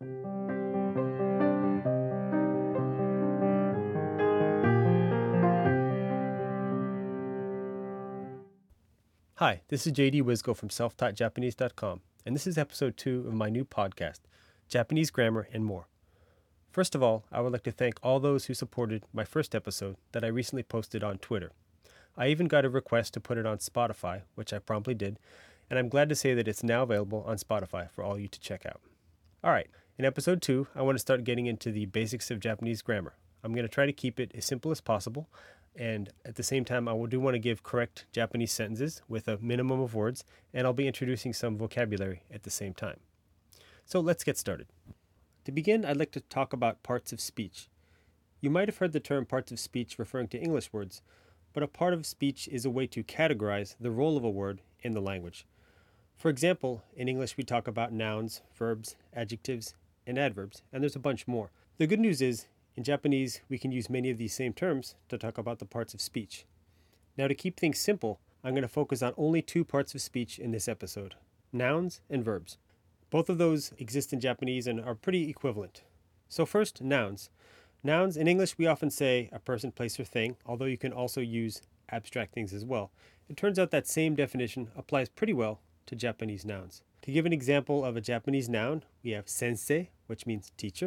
Hi, this is JD Wisgo from selftaught.japanese.com, and this is episode 2 of my new podcast, Japanese Grammar and More. First of all, I would like to thank all those who supported my first episode that I recently posted on Twitter. I even got a request to put it on Spotify, which I promptly did, and I'm glad to say that it's now available on Spotify for all you to check out. Alright, in episode 2, I want to start getting into the basics of Japanese grammar. I'm going to try to keep it as simple as possible, and at the same time, I do want to give correct Japanese sentences with a minimum of words, and I'll be introducing some vocabulary at the same time. So let's get started. To begin, I'd like to talk about parts of speech. You might have heard the term parts of speech referring to English words, but a part of speech is a way to categorize the role of a word in the language. For example, in English we talk about nouns, verbs, adjectives, and adverbs, and there's a bunch more. The good news is, in Japanese, we can use many of these same terms to talk about the parts of speech. Now, to keep things simple, I'm going to focus on only 2 parts of speech in this episode, nouns and verbs. Both of those exist in Japanese and are pretty equivalent. So first, nouns. Nouns, in English, we often say a person, place, or thing, although you can also use abstract things as well. It turns out that same definition applies pretty well to Japanese nouns. To give an example of a Japanese noun, we have sensei, which means teacher,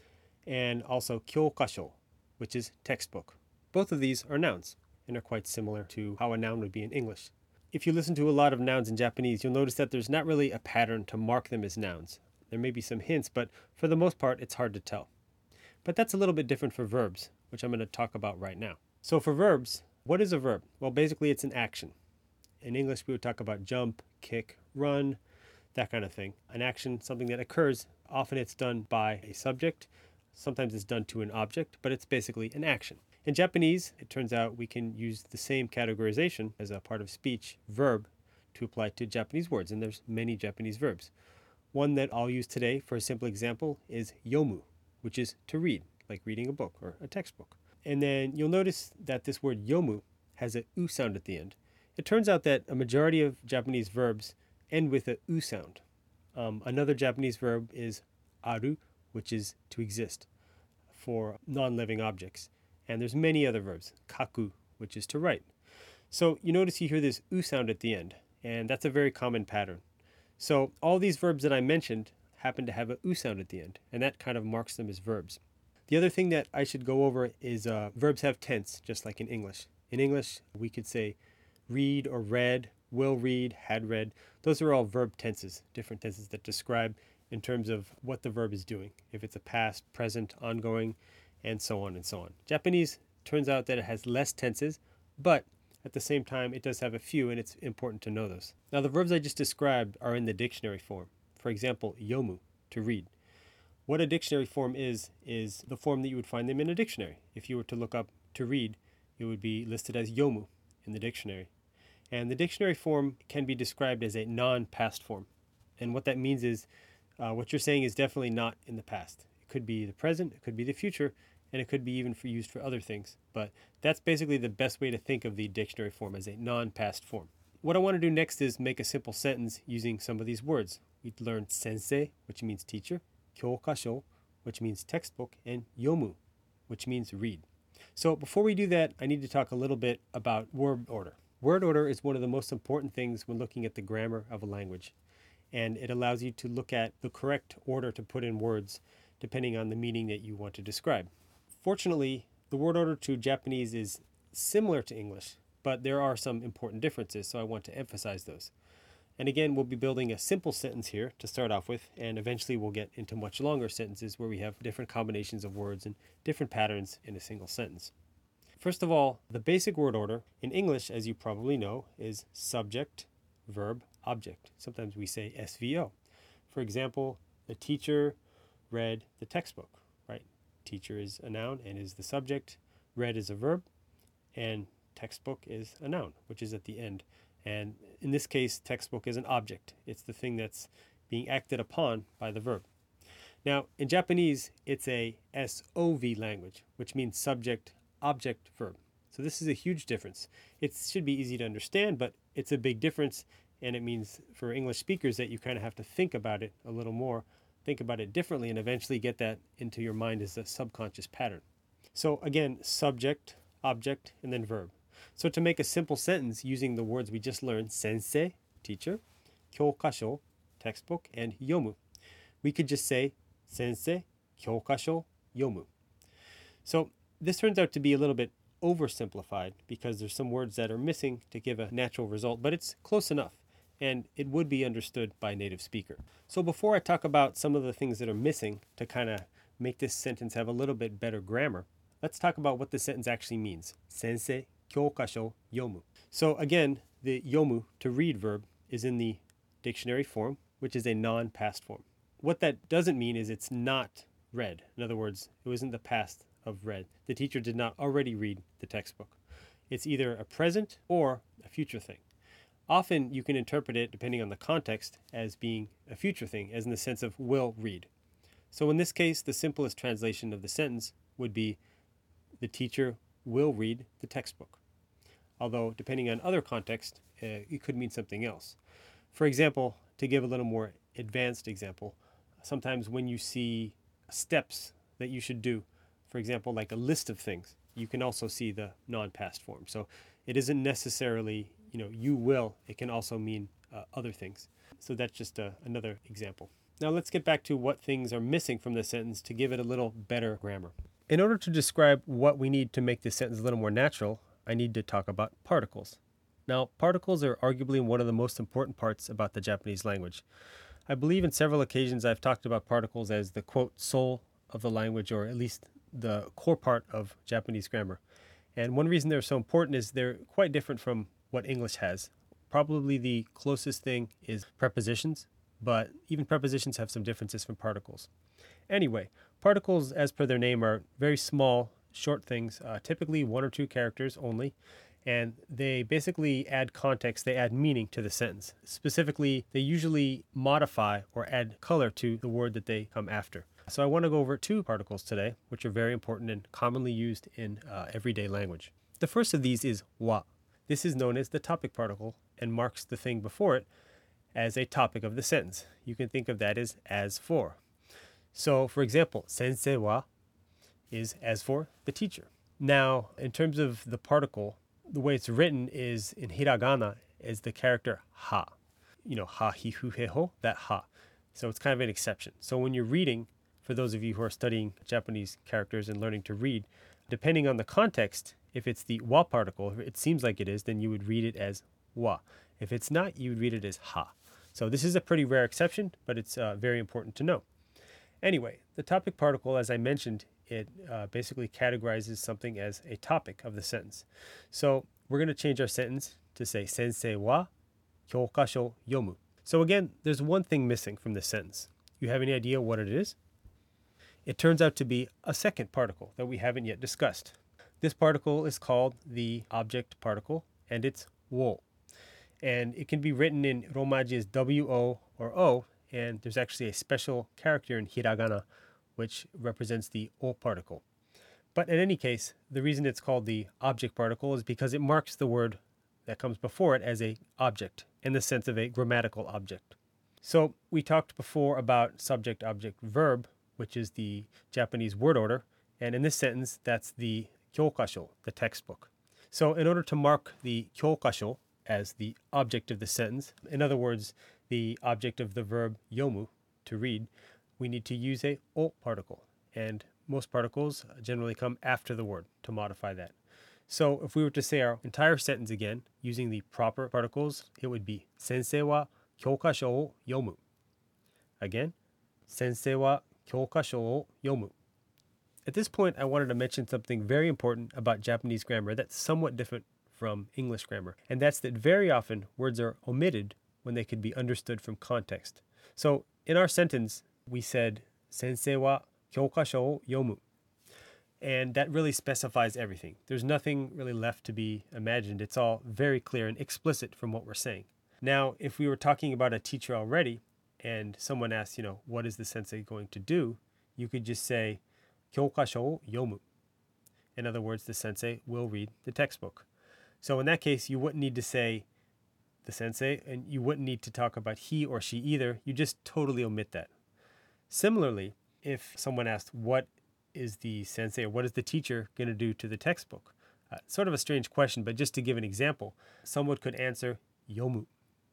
and also kyokasho, which is textbook. Both of these are nouns and are quite similar to how a noun would be in English. If you listen to a lot of nouns in Japanese, you'll notice that there's not really a pattern to mark them as nouns. There may be some hints, but for the most part, it's hard to tell. But that's a little bit different for verbs, which I'm going to talk about right now. So for verbs, what is a verb? Well, basically it's an action. In English, we would talk about jump, kick, run, that kind of thing. An action, something that occurs, often it's done by a subject, sometimes it's done to an object, but it's basically an action. In Japanese, it turns out we can use the same categorization as a part of speech, verb, to apply to Japanese words, and there's many Japanese verbs. One that I'll use today for a simple example is yomu, which is to read, like reading a book or a textbook. And then you'll notice that this word yomu has a u sound at the end. It turns out that a majority of Japanese verbs end with a u sound. Another Japanese verb is aru, which is to exist for non-living objects. And there's many other verbs, kaku, which is to write. So you notice you hear this u sound at the end, and that's a very common pattern. So all these verbs that I mentioned happen to have a u sound at the end, and that kind of marks them as verbs. The other thing that I should go over is verbs have tense, just like in English. In English, we could say read or read, will read, had read. Those are all verb tenses, different tenses that describe in terms of what the verb is doing, if it's a past, present, ongoing, and so on and so on. Japanese turns out that it has less tenses, but at the same time, it does have a few, and it's important to know those. Now, the verbs I just described are in the dictionary form. For example, yomu, to read. What a dictionary form is the form that you would find them in a dictionary. If you were to look up to read, it would be listed as yomu in the dictionary. And the dictionary form can be described as a non-past form. And what that means is what you're saying is definitely not in the past. It could be the present, it could be the future, and it could be even used for other things. But that's basically the best way to think of the dictionary form, as a non-past form. What I want to do next is make a simple sentence using some of these words. We learned sensei, which means teacher, kyokasho, which means textbook, and yomu, which means read. So before we do that, I need to talk a little bit about word order. Word order is one of the most important things when looking at the grammar of a language, and it allows you to look at the correct order to put in words depending on the meaning that you want to describe. Fortunately, the word order to Japanese is similar to English, but there are some important differences, so I want to emphasize those. And again, we'll be building a simple sentence here to start off with, and eventually we'll get into much longer sentences where we have different combinations of words and different patterns in a single sentence. First of all, the basic word order in English, as you probably know, is subject, verb, object. Sometimes we say SVO. For example, the teacher read the textbook, right? Teacher is a noun and is the subject. Read is a verb, and textbook is a noun, which is at the end. And in this case, textbook is an object. It's the thing that's being acted upon by the verb. Now, in Japanese, it's a SOV language, which means subject, object, verb. So this is a huge difference. It should be easy to understand, but it's a big difference, and it means for English speakers that you kind of have to think about it a little more think about it differently and eventually get that into your mind as a subconscious pattern. So again, subject, object, and then verb. So to make a simple sentence using the words we just learned, sensei, teacher, kyokasho, textbook, and yomu, we could just say sensei, kyokasho, yomu. So this turns out to be a little bit oversimplified because there's some words that are missing to give a natural result, but it's close enough and it would be understood by a native speaker. So before I talk about some of the things that are missing to kind of make this sentence have a little bit better grammar, let's talk about what the sentence actually means. Sensei, kyokasho, yomu. So again, the yomu, to read verb, is in the dictionary form, which is a non-past form. What that doesn't mean is it's not read. In other words, it wasn't the past of read. The teacher did not already read the textbook. It's either a present or a future thing. Often you can interpret it, depending on the context, as being a future thing, as in the sense of will read. So in this case, the simplest translation of the sentence would be the teacher will read the textbook. Although, depending on other context, it could mean something else. For example, to give a little more advanced example, sometimes when you see steps that you should do, for example, like a list of things, you can also see the non-past form. So it isn't necessarily, you will. It can also mean other things. So that's just another example. Now let's get back to what things are missing from the sentence to give it a little better grammar. In order to describe what we need to make this sentence a little more natural, I need to talk about particles. Now, particles are arguably one of the most important parts about the Japanese language. I believe in several occasions I've talked about particles as the, quote, soul of the language, or at least the core part of Japanese grammar. And one reason they're so important is they're quite different from what English has. Probably the closest thing is prepositions, but even prepositions have some differences from particles. Anyway, particles, as per their name, are very small, short things, typically 1 or 2 characters only, and they basically add context, they add meaning to the sentence. Specifically, they usually modify or add color to the word that they come after. So I want to go over 2 particles today, which are very important and commonly used in everyday language. The first of these is wa. This is known as the topic particle and marks the thing before it as a topic of the sentence. You can think of that as for. So, for example, sensei wa is as for the teacher. Now, in terms of the particle, the way it's written is in hiragana is the character ha. Ha hi hu he ho, that ha. So it's kind of an exception. So when you're reading, for those of you who are studying Japanese characters and learning to read, depending on the context, if it's the wa particle, if it seems like it is, then you would read it as wa. If it's not, you would read it as ha. So this is a pretty rare exception, but it's very important to know. Anyway, the topic particle, as I mentioned, it basically categorizes something as a topic of the sentence. So we're going to change our sentence to say sensei wa kyokasho yomu. So again, there's one thing missing from this sentence. You have any idea what it is? It turns out to be a second particle that we haven't yet discussed. This particle is called the object particle, and it's wo. And it can be written in Romaji as wo or o, and there's actually a special character in hiragana which represents the o particle. But in any case, the reason it's called the object particle is because it marks the word that comes before it as an object in the sense of a grammatical object. So we talked before about subject, object, verb, which is the Japanese word order, and in this sentence, that's the kyokasho, the textbook. So in order to mark the kyokasho as the object of the sentence, in other words, the object of the verb yomu, to read, we need to use a o particle, and most particles generally come after the word to modify that. So if we were to say our entire sentence again, using the proper particles, it would be sensei wa kyokasho o yomu. Again, sensei wa kyokasho o yomu. At this point, I wanted to mention something very important about Japanese grammar that's somewhat different from English grammar, and that's that very often words are omitted when they could be understood from context. So in our sentence, we said sensei wa kyokasho o yomu. And that really specifies everything. There's nothing really left to be imagined. It's all very clear and explicit from what we're saying. Now, if we were talking about a teacher already, and someone asks, what is the sensei going to do? You could just say, kyokasho o yomu. In other words, the sensei will read the textbook. So in that case, you wouldn't need to say the sensei, and you wouldn't need to talk about he or she either. You just totally omit that. Similarly, if someone asked, what is the sensei or what is the teacher going to do to the textbook? Sort of a strange question, but just to give an example, someone could answer yomu,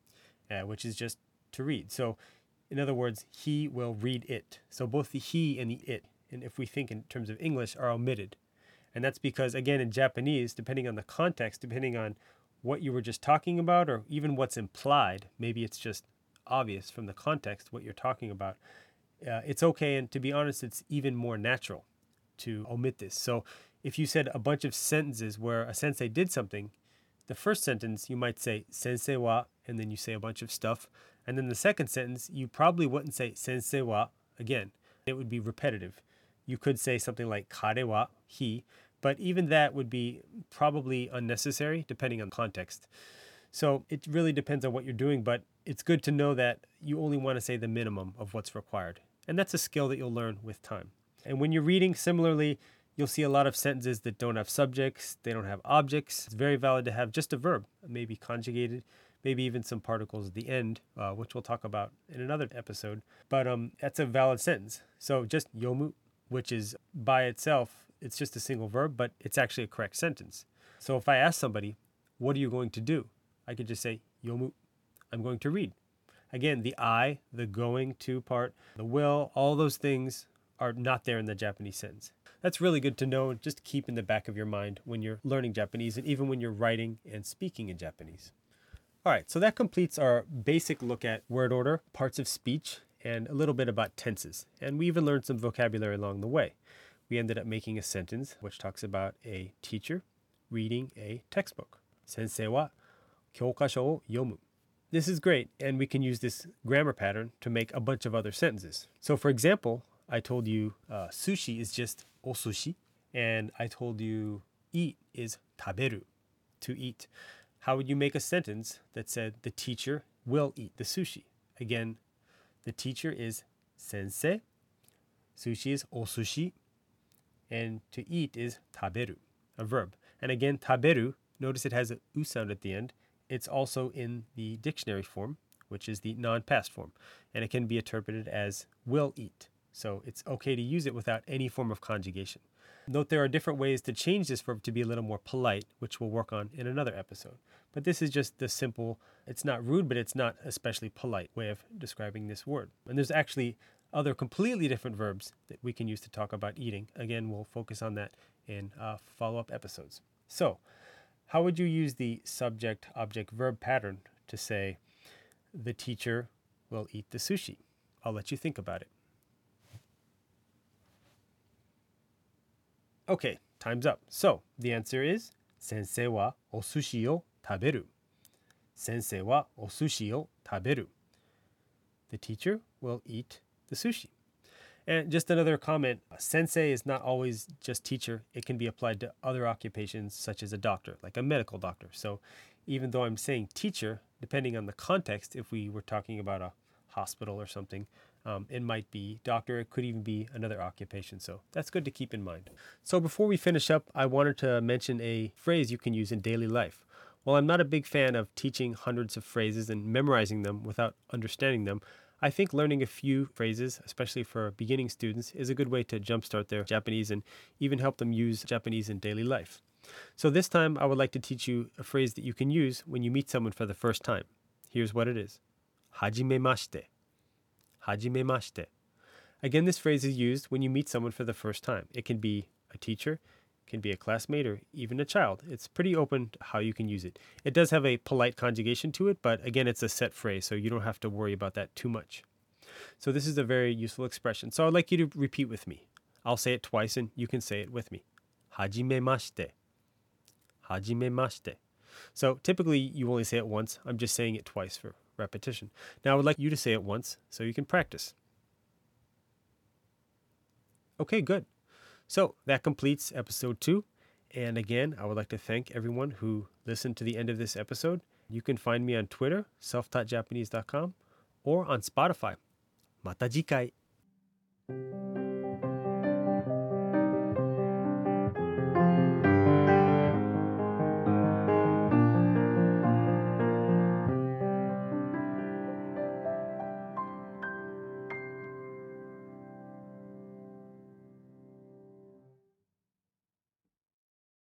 which is just to read. So in other words, he will read it. So both the he and the it, and if we think in terms of English, are omitted. And that's because, again, in Japanese, depending on the context, depending on what you were just talking about, or even what's implied, maybe it's just obvious from the context what you're talking about, it's okay. And to be honest, it's even more natural to omit this. So if you said a bunch of sentences where a sensei did something, the first sentence you might say sensei wa, and then you say a bunch of stuff. And then the second sentence, you probably wouldn't say sensei wa again. It would be repetitive. You could say something like kare wa, he, but even that would be probably unnecessary depending on context. So it really depends on what you're doing, but it's good to know that you only want to say the minimum of what's required. And that's a skill that you'll learn with time. And when you're reading, similarly, you'll see a lot of sentences that don't have subjects, they don't have objects. It's very valid to have just a verb, maybe conjugated, maybe even some particles at the end, which we'll talk about in another episode. But that's a valid sentence. So just yomu, which is by itself, it's just a single verb, but it's actually a correct sentence. So if I ask somebody, what are you going to do? I could just say yomu, I'm going to read. Again, the I, the going to part, the will, all those things are not there in the Japanese sentence. That's really good to know, just to keep in the back of your mind when you're learning Japanese and even when you're writing and speaking in Japanese. All right, so that completes our basic look at word order, parts of speech, and a little bit about tenses. And we even learned some vocabulary along the way. We ended up making a sentence which talks about a teacher reading a textbook. Sensei wa kyokasho o yomu. This is great, and we can use this grammar pattern to make a bunch of other sentences. So for example, I told you sushi is just osushi, and I told you eat is taberu, to eat. How would you make a sentence that said the teacher will eat the sushi? Again, the teacher is sensei, sushi is osushi, and to eat is taberu, a verb. And again, taberu, notice it has a u sound at the end. It's also in the dictionary form, which is the non-past form, and it can be interpreted as will eat. So it's okay to use it without any form of conjugation. Note there are different ways to change this verb to be a little more polite, which we'll work on in another episode. But this is just the simple, it's not rude, but it's not especially polite way of describing this word. And there's actually other completely different verbs that we can use to talk about eating. Again, we'll focus on that in follow-up episodes. So, how would you use the subject-object-verb pattern to say, the teacher will eat the sushi? I'll let you think about it. Okay, time's up. So, the answer is, sensei wa osushi o taberu. Sensei wa osushi o taberu. The teacher will eat the sushi. And just another comment, sensei is not always just teacher. It can be applied to other occupations such as a doctor, like a medical doctor. So even though I'm saying teacher, depending on the context, if we were talking about a hospital or something, it might be doctor. It could even be another occupation. So that's good to keep in mind. So before we finish up, I wanted to mention a phrase you can use in daily life. While I'm not a big fan of teaching hundreds of phrases and memorizing them without understanding them, I think learning a few phrases, especially for beginning students, is a good way to jumpstart their Japanese and even help them use Japanese in daily life. So this time, I would like to teach you a phrase that you can use when you meet someone for the first time. Here's what it is. Hajimemashite. Hajimemashite. Again, this phrase is used when you meet someone for the first time. It can be a teacher, can be a classmate, or even a child. It's pretty open to how you can use it. It does have a polite conjugation to it, but again, it's a set phrase, so you don't have to worry about that too much. So this is a very useful expression. So I'd like you to repeat with me. I'll say it twice, and you can say it with me. Hajimemashite. Hajimemashite. So typically, you only say it once. I'm just saying it twice for repetition. Now, I would like you to say it once so you can practice. Okay, good. So that completes episode 2. And again, I would like to thank everyone who listened to the end of this episode. You can find me on Twitter, selftaught.japanese.com, or on Spotify. Mata jikai.